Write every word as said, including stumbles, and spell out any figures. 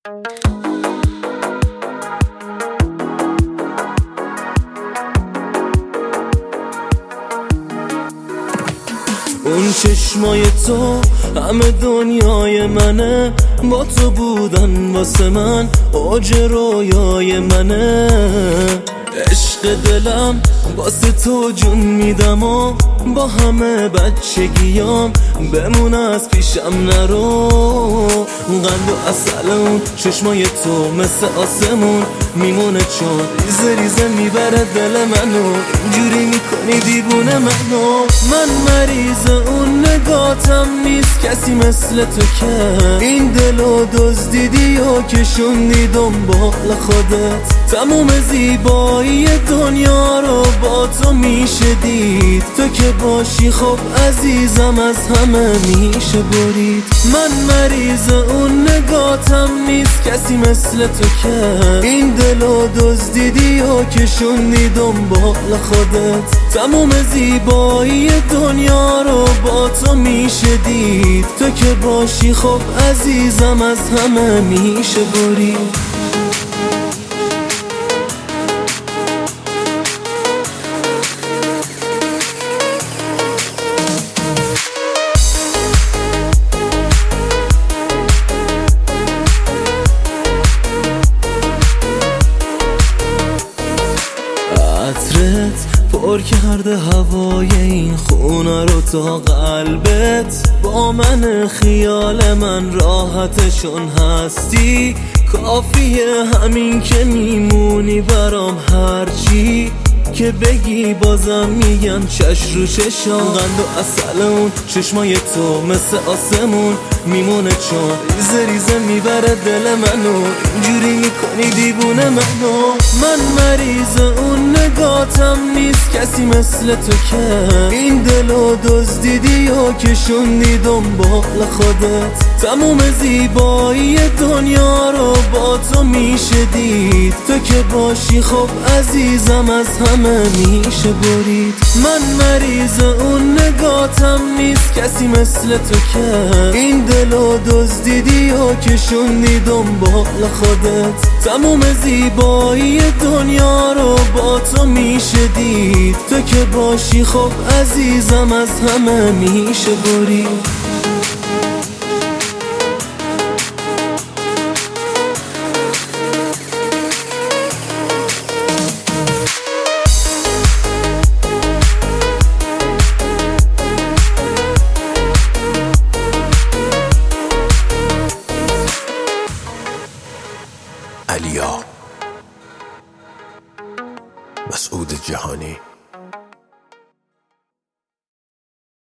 اون چشمای تو همه دنیای منه، با تو بودن واسه من اوج رویای منه. عشق دلم واسه تو جون میدم و با همه بچگیام بمون از پیشم نرو. قند و اصل اون چشمای تو مثل آسمون میمونه، چون ریزه ریزه میبره دل منو، اینجوری میکنی دیوونه منو. من مریض اون نگاتم نیست کسی مثل تو که این دلو دزدیدی و کشوندی دنبال خودت. تموم زیبایی دنیا رو با تو میشه دید، تو که باشی خب عزیزم از همه میشه برید. من مریض اون نگاتم نیست کسی مثل تو که این دلو دزدیدی و کشوندی دنبال خودت. تموم زیبایی دنیا رو با تو میشه دید، تو که باشی خب عزیزم از همه میشه برید. عطرت پر کرده هوای این خونه رو تا قلبت، با من خیال من راحتشون هستی. کافیه همین که میمونی برام، هرچی که بگی بازم میگن چش رو چشم. قند و اصل اون چشمای تو مثل آسمون میمونه، چون ریزه ریزه میبره دل منو، اینجوری میکنی دیوونه منو. من مریض اون نگاتم نیست کسی مثل تو که این دلو دزدیدی و کشوندی دنبال خودت. تموم زیبایی دنیا رو با تو میشه دید، تو که باشی خب عزیزم از همه میشه برید. من مریض اون نگاتم نیست کسی مثل تو که این دلو دزدیدی و کشوندی دنبال خودت. تموم زیبایی دنیا رو با تو میشه دید، تو که باشی خب عزیزم از همه میشه برید. علیا مسعود جهانی.